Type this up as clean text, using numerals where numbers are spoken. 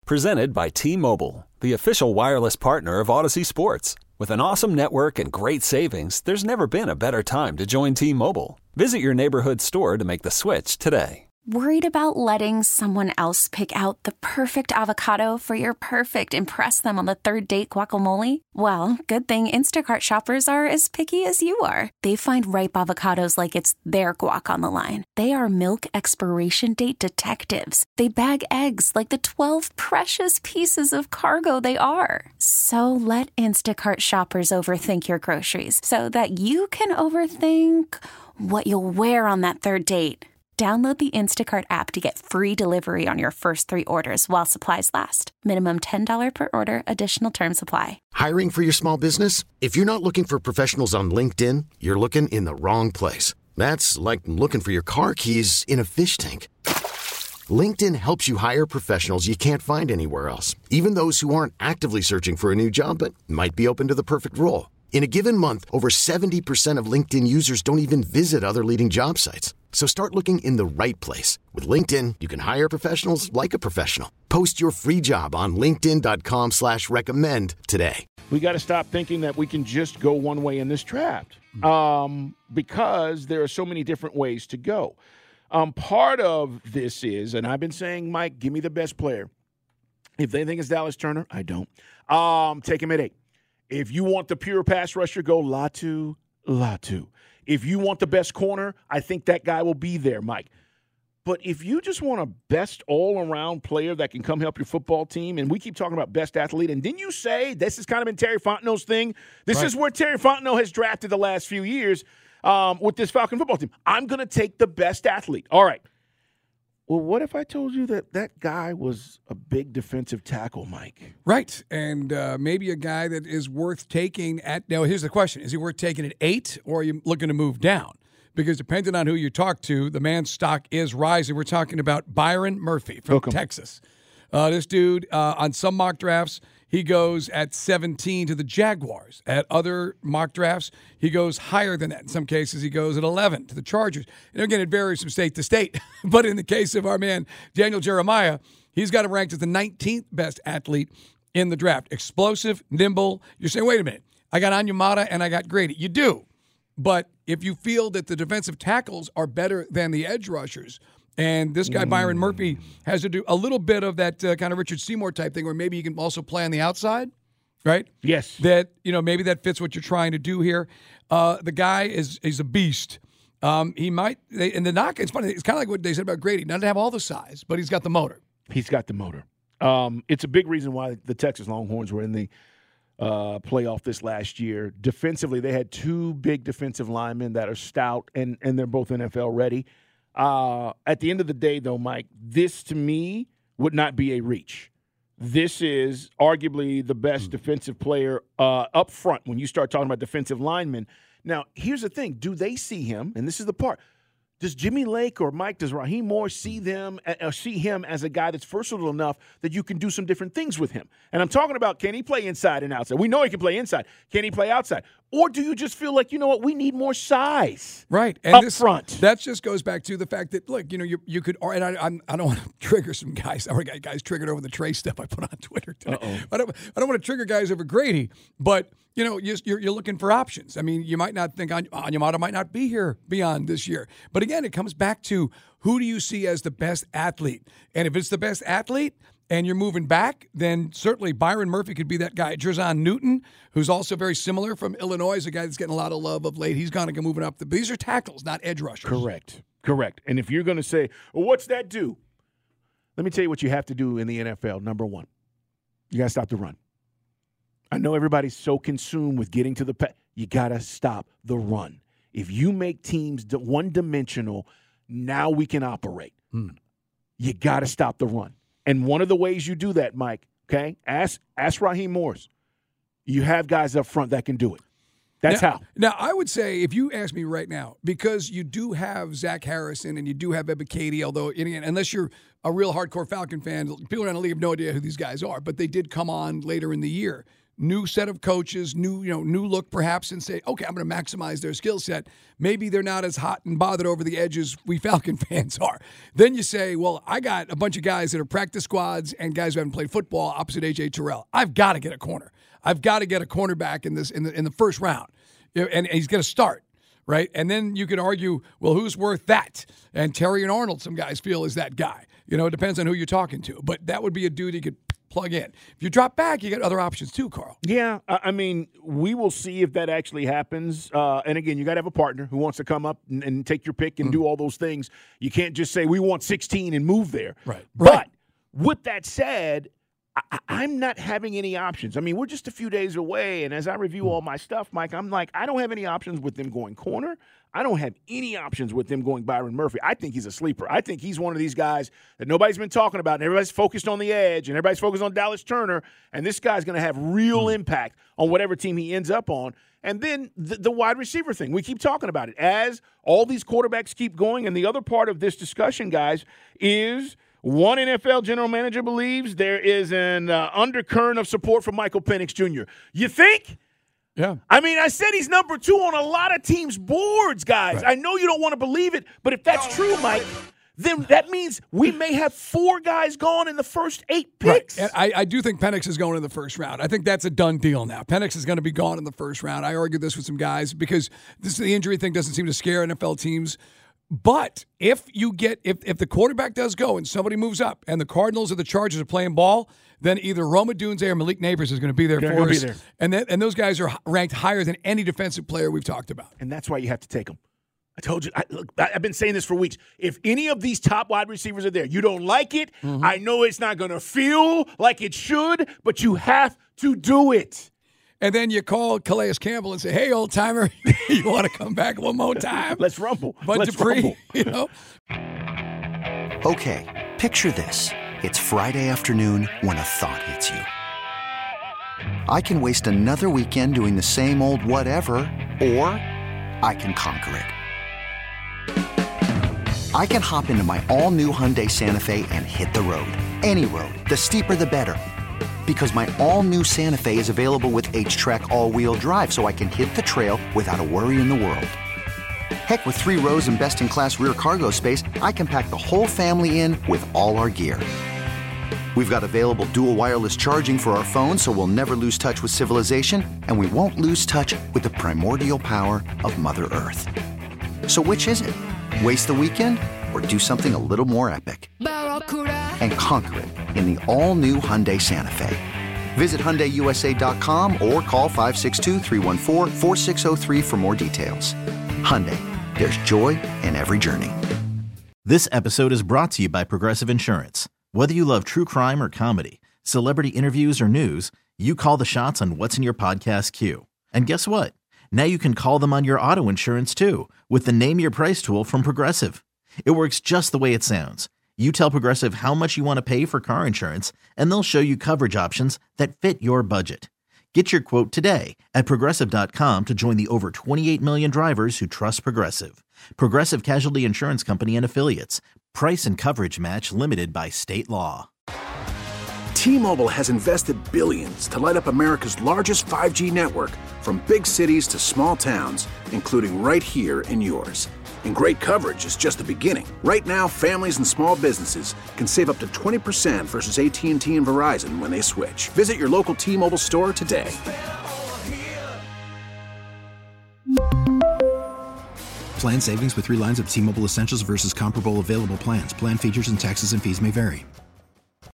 Presented by T-Mobile, the official wireless partner of Odyssey Sports. With an awesome network and great savings, there's never been a better time to join T-Mobile. Visit your neighborhood store to make the switch today. Worried about letting someone else pick out the perfect avocado for your perfect impress them on the third date guacamole? Well, good thing Instacart shoppers are as picky as you are. They find ripe avocados like it's their guac on the line. They are milk expiration date detectives. They bag eggs like the 12 precious pieces of cargo they are. So let Instacart shoppers overthink your groceries so that you can overthink what you'll wear on that third date. Download the Instacart app to get free delivery on your first 3 orders while supplies last. Minimum $10 per order. Additional terms apply. Hiring for your small business? If you're not looking for professionals on LinkedIn, you're looking in the wrong place. That's like looking for your car keys in a fish tank. LinkedIn helps you hire professionals you can't find anywhere else, even those who aren't actively searching for a new job but might be open to the perfect role. In a given month, over 70% of LinkedIn users don't even visit other leading job sites. So start looking in the right place. With LinkedIn, you can hire professionals like a professional. Post your free job on linkedin.com/recommend today. We got to stop thinking that we can just go one way in this draft because there are so many different ways to go. Part of this is, and I've been saying, Mike, give me the best player. If they think it's Dallas Turner, I don't. Take him at 8. If you want the pure pass rusher, go Latu. If you want the best corner, I think that guy will be there, Mike. But if you just want a best all-around player that can come help your football team, and we keep talking about best athlete, and didn't you say this has kind of been Terry Fontenot's thing? This is where Terry Fontenot has drafted the last few years with this Falcon football team. I'm going to take the best athlete. All right. Well, what if I told you that guy was a big defensive tackle, Mike? Right, and maybe a guy that is worth taking at – now, here's the question. Is he worth taking at 8, or are you looking to move down? Because depending on who you talk to, the man's stock is rising. We're talking about Byron Murphy from Texas. This dude, on some mock drafts, he goes at 17 to the Jaguars. At other mock drafts, he goes higher than that. In some cases, he goes at 11 to the Chargers. And again, it varies from state to state. But in the case of our man, Daniel Jeremiah, he's got him ranked as the 19th best athlete in the draft. Explosive, nimble. You're saying, wait a minute, I got Onyemata and I got Grady. You do. But if you feel that the defensive tackles are better than the edge rushers, and this guy, Byron Murphy, has to do a little bit of that kind of Richard Seymour type thing where maybe he can also play on the outside, right? Yes. That, maybe that fits what you're trying to do here. The guy is a beast. He might, and the knock, it's funny, it's kind of like what they said about Grady. Not to have all the size, but he's got the motor. He's got the motor. It's a big reason why the Texas Longhorns were in the playoff this last year. Defensively, they had 2 big defensive linemen that are stout, and they're both NFL ready. At the end of the day, though, Mike, this to me would not be a reach. This is arguably the best defensive player up front when you start talking about defensive linemen. Now, here's the thing. Do they see him? And this is the part. Does Jimmy Lake or Mike, does Raheem Morris see him as a guy that's versatile enough that you can do some different things with him? And I'm talking about, can he play inside and outside? We know he can play inside. Can he play outside? Or do you just feel like, you know what, we need more size and up front? That just goes back to the fact that, look, you could, and I don't want to trigger some guys. I already got guys triggered over the Trey stuff I put on Twitter today. I don't want to trigger guys over Grady, but, you're looking for options. I mean, you might not think Onyemata might not be here beyond this year. But again, it comes back to who do you see as the best athlete? And if it's the best athlete and you're moving back, then certainly Byron Murphy could be that guy. Jerzon Newton, who's also very similar from Illinois, is a guy that's getting a lot of love of late. He's going to go moving up. These are tackles, not edge rushers. Correct. And if you're going to say, well, what's that do? Let me tell you what you have to do in the NFL. Number 1, you got to stop the run. I know everybody's so consumed with getting to the pass. You got to stop the run. If you make teams one-dimensional, now we can operate. You got to stop the run. And one of the ways you do that, Mike, okay, ask Raheem Morris. You have guys up front that can do it. That's how. Now, I would say, if you ask me right now, because you do have Zach Harrison and you do have Ebiketie, although, unless you're a real hardcore Falcon fan, people around the league have no idea who these guys are, but they did come on later in the year. new set of coaches, new look perhaps, and say, okay, I'm going to maximize their skill set. Maybe they're not as hot and bothered over the edge as we Falcon fans are. Then you say, well, I got a bunch of guys that are practice squads and guys who haven't played football opposite A.J. Terrell. I've got to get a corner. I've got to get a cornerback in the first round, and he's going to start. Right? And then you could argue, well, who's worth that? And Terry and Arnold, some guys feel, is that guy. It depends on who you're talking to. But that would be a dude you could plug in. If you drop back, you got other options too, Carl. Yeah, I mean, we will see if that actually happens. And again, you got to have a partner who wants to come up and take your pick and do all those things. You can't just say, we want 16 and move there. Right. But with that said, I'm not having any options. I mean, we're just a few days away, and as I review all my stuff, Mike, I'm like, I don't have any options with them going corner. I don't have any options with them going Byron Murphy. I think he's a sleeper. I think he's one of these guys that nobody's been talking about, and everybody's focused on the edge, and everybody's focused on Dallas Turner, and this guy's going to have real impact on whatever team he ends up on. And then the wide receiver thing. We keep talking about it. As all these quarterbacks keep going, and the other part of this discussion, guys, is – one NFL general manager believes there is an undercurrent of support for Michael Penix Jr. You think? Yeah. I mean, I said he's number 2 on a lot of teams' boards, guys. Right. I know you don't want to believe it, but if that's true, Mike, then that means we may have 4 guys gone in the first 8 picks. Right. And I do think Penix is going in the first round. I think that's a done deal now. Penix is going to be gone in the first round. I argued this with some guys because the injury thing doesn't seem to scare NFL teams. But if the quarterback does go and somebody moves up and the Cardinals or the Chargers are playing ball, then either Rome Odunze or Malik Nabers is going to be there for us. And those guys are ranked higher than any defensive player we've talked about. And that's why you have to take them. I told you, I've been saying this for weeks. If any of these top wide receivers are there, you don't like it. Mm-hmm. I know it's not going to feel like it should, but you have to do it. And then you call Calais Campbell and say, hey, old timer, you want to come back one more time? Let's rumble. Let's Dupree, rumble. Okay, picture this. It's Friday afternoon when a thought hits you. I can waste another weekend doing the same old whatever, or I can conquer it. I can hop into my all-new Hyundai Santa Fe and hit the road. Any road. The steeper, the better. Because my all-new Santa Fe is available with H-Track all-wheel drive, so I can hit the trail without a worry in the world. Heck, with 3 rows and best-in-class rear cargo space, I can pack the whole family in with all our gear. We've got available dual wireless charging for our phones, so we'll never lose touch with civilization, and we won't lose touch with the primordial power of Mother Earth. So which is it? Waste the weekend or do something a little more epic? And conquer it in the all-new Hyundai Santa Fe. Visit HyundaiUSA.com or call 562-314-4603 for more details. Hyundai, there's joy in every journey. This episode is brought to you by Progressive Insurance. Whether you love true crime or comedy, celebrity interviews or news, you call the shots on what's in your podcast queue. And guess what? Now you can call them on your auto insurance too with the Name Your Price tool from Progressive. It works just the way it sounds. You tell Progressive how much you want to pay for car insurance, and they'll show you coverage options that fit your budget. Get your quote today at Progressive.com to join the over 28 million drivers who trust Progressive. Progressive Casualty Insurance Company and Affiliates. Price and coverage match limited by state law. T-Mobile has invested billions to light up America's largest 5G network, from big cities to small towns, including right here in yours. And great coverage is just the beginning. Right now, families and small businesses can save up to 20% versus AT&T and Verizon when they switch. Visit your local T-Mobile store today. Plan savings with 3 lines of T-Mobile Essentials versus comparable available plans. Plan features and taxes and fees may vary.